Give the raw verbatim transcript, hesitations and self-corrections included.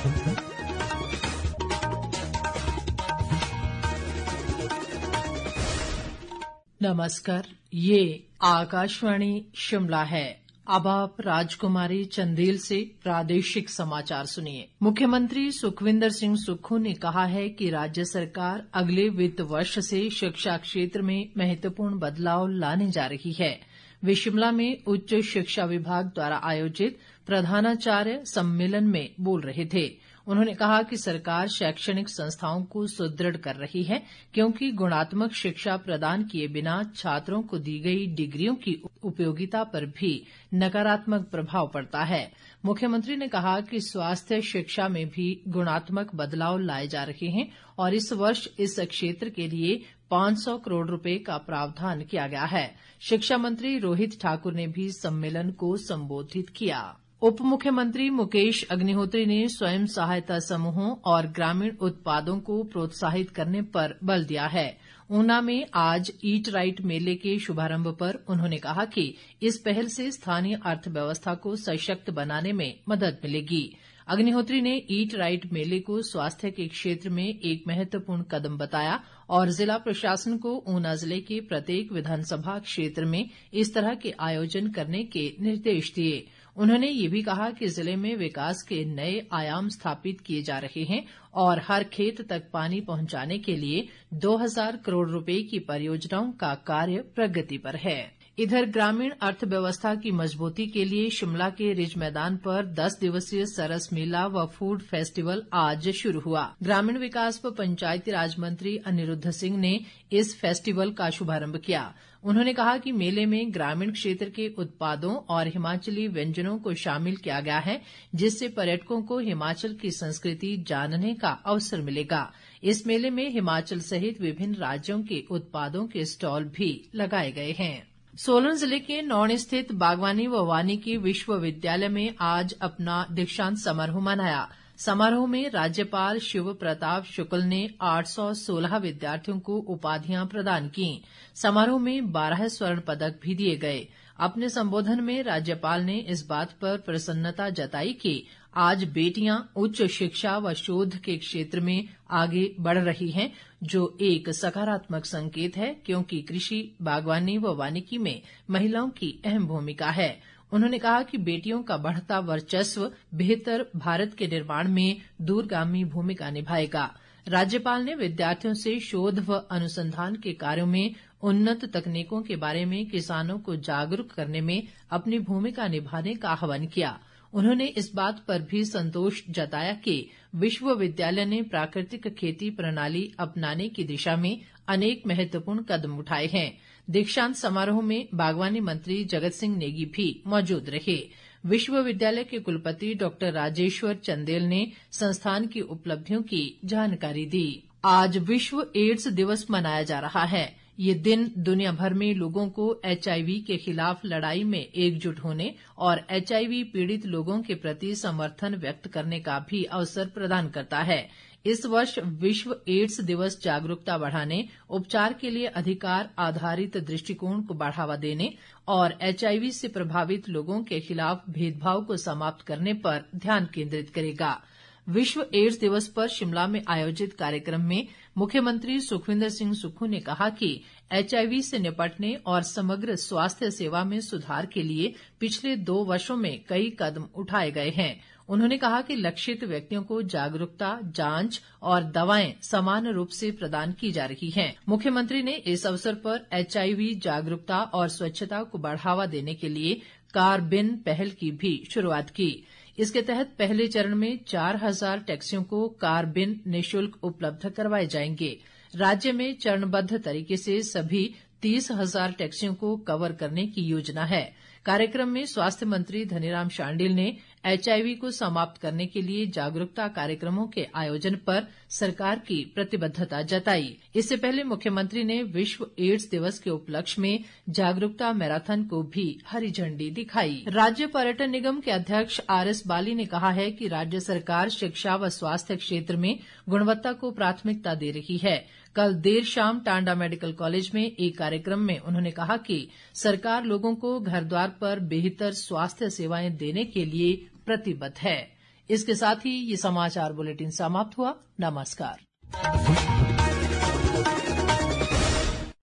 नमस्कार, ये आकाशवाणी शिमला है। अब आप राजकुमारी चंदेल से प्रादेशिक समाचार सुनिए। मुख्यमंत्री सुखविंदर सिंह सुक्खू ने कहा है कि राज्य सरकार अगले वित्त वर्ष से शिक्षा क्षेत्र में महत्वपूर्ण बदलाव लाने जा रही है। वे शिमला में उच्च शिक्षा विभाग द्वारा आयोजित प्रधानाचार्य सम्मेलन में बोल रहे थे। उन्होंने कहा कि सरकार शैक्षणिक संस्थाओं को सुदृढ़ कर रही है, क्योंकि गुणात्मक शिक्षा प्रदान किए बिना छात्रों को दी गई डिग्रियों की उपयोगिता पर भी नकारात्मक प्रभाव पड़ता है। मुख्यमंत्री ने कहा कि स्वास्थ्य शिक्षा में भी गुणात्मक बदलाव लाए जा रहे हैं और इस वर्ष इस क्षेत्र के लिए पांच सौ करोड़ रुपए का प्रावधान किया गया है। शिक्षा मंत्री रोहित ठाकुर ने भी सम्मेलन को संबोधित किया। उप मुख्यमंत्री मुकेश अग्निहोत्री ने स्वयं सहायता समूहों और ग्रामीण उत्पादों को प्रोत्साहित करने पर बल दिया है। ऊना में आज ईट राइट मेले के शुभारंभ पर उन्होंने कहा कि इस पहल से स्थानीय अर्थव्यवस्था को सशक्त बनाने में मदद मिलेगी। अग्निहोत्री ने ईट राइट मेले को स्वास्थ्य के क्षेत्र में एक महत्वपूर्ण कदम बताया और जिला प्रशासन को ऊना जिले के प्रत्येक विधानसभा क्षेत्र में इस तरह के आयोजन करने के निर्देश दिए। उन्होंने ये भी कहा कि जिले में विकास के नए आयाम स्थापित किए जा रहे हैं और हर खेत तक पानी पहुंचाने के लिए दो हज़ार करोड़ रुपए की परियोजनाओं का कार्य प्रगति पर है। इधर ग्रामीण अर्थव्यवस्था की मजबूती के लिए शिमला के रिज मैदान पर दस दिवसीय सरस मेला व फूड फेस्टिवल आज शुरू हुआ। ग्रामीण विकास व पंचायती राज मंत्री अनिरुद्ध सिंह ने इस फेस्टिवल का शुभारंभ किया। उन्होंने कहा कि मेले में ग्रामीण क्षेत्र के उत्पादों और हिमाचली व्यंजनों को शामिल किया गया है, जिससे पर्यटकों को हिमाचल की संस्कृति जानने का अवसर मिलेगा। इस मेले में हिमाचल सहित विभिन्न राज्यों के उत्पादों के स्टॉल भी लगाए गए हैं। सोलन जिले के नौण स्थित बागवानी व वानिकी विश्वविद्यालय में आज अपना दीक्षांत समारोह मनाया। समारोह में राज्यपाल शिव प्रताप शुक्ल ने आठ सौ सोलह विद्यार्थियों को उपाधियां प्रदान की। समारोह में बारह स्वर्ण पदक भी दिए गए। अपने संबोधन में राज्यपाल ने इस बात पर प्रसन्नता जताई कि आज बेटियां उच्च शिक्षा व शोध के क्षेत्र में आगे बढ़ रही हैं, जो एक सकारात्मक संकेत है, क्योंकि कृषि, बागवानी व वानिकी में महिलाओं की अहम भूमिका है। उन्होंने कहा कि बेटियों का बढ़ता वर्चस्व बेहतर भारत के निर्माण में दूरगामी भूमिका निभाएगा। राज्यपाल ने विद्यार्थियों से शोध व अनुसंधान के कार्यों में उन्नत तकनीकों के बारे में किसानों को जागरूक करने में अपनी भूमिका निभाने का आह्वान किया। उन्होंने इस बात पर भी संतोष जताया कि विश्वविद्यालय ने प्राकृतिक खेती प्रणाली अपनाने की दिशा में अनेक महत्वपूर्ण कदम उठाए हैं। दीक्षांत समारोह में बागवानी मंत्री जगत सिंह नेगी भी मौजूद रहे। विश्वविद्यालय के कुलपति डॉक्टर राजेश्वर चंदेल ने संस्थान की उपलब्धियों की जानकारी दी। आज विश्व एड्स दिवस मनाया जा रहा है। ये दिन दुनिया भर में लोगों को एचआईवी के खिलाफ लड़ाई में एकजुट होने और एचआईवी पीड़ित लोगों के प्रति समर्थन व्यक्त करने का भी अवसर प्रदान करता है। इस वर्ष विश्व एड्स दिवस जागरूकता बढ़ाने, उपचार के लिए अधिकार आधारित दृष्टिकोण को बढ़ावा देने और एचआईवी से प्रभावित लोगों के खिलाफ भेदभाव को समाप्त करने पर ध्यान केंद्रित करेगा। विश्व एड्स दिवस पर शिमला में आयोजित कार्यक्रम में मुख्यमंत्री सुखविंदर सिंह सुक्खू ने कहा कि एचआईवी से निपटने और समग्र स्वास्थ्य सेवा में सुधार के लिए पिछले दो वर्षों में कई कदम उठाए गए हैं। उन्होंने कहा कि लक्षित व्यक्तियों को जागरूकता, जांच और दवाएं समान रूप से प्रदान की जा रही हैं। मुख्यमंत्री ने इस अवसर पर एचआईवी जागरूकता और स्वच्छता को बढ़ावा देने के लिए कार बिन पहल की भी शुरुआत की। इसके तहत पहले चरण में चार हजार टैक्सियों को कार बिन निःशुल्क उपलब्ध करवाए जाएंगे। राज्य में चरणबद्ध तरीके से सभी तीस हजार टैक्सियों को कवर करने की योजना है। कार्यक्रम में स्वास्थ्य मंत्री धनीराम शांडिल ने एचआईवी को समाप्त करने के लिए जागरूकता कार्यक्रमों के आयोजन पर सरकार की प्रतिबद्धता जताई। इससे पहले मुख्यमंत्री ने विश्व एड्स दिवस के उपलक्ष्य में जागरूकता मैराथन को भी हरी झंडी दिखाई। राज्य पर्यटन निगम के अध्यक्ष आर एस बाली ने कहा है कि राज्य सरकार शिक्षा व स्वास्थ्य क्षेत्र में गुणवत्ता को प्राथमिकता दे रही है। कल देर शाम टांडा मेडिकल कॉलेज में एक कार्यक्रम में उन्होंने कहा कि सरकार लोगों को घर द्वार पर बेहतर स्वास्थ्य सेवाएं देने के लिए प्रतिबद्ध है। इसके साथ ही ये समाचार बुलेटिन समाप्त हुआ। नमस्कार।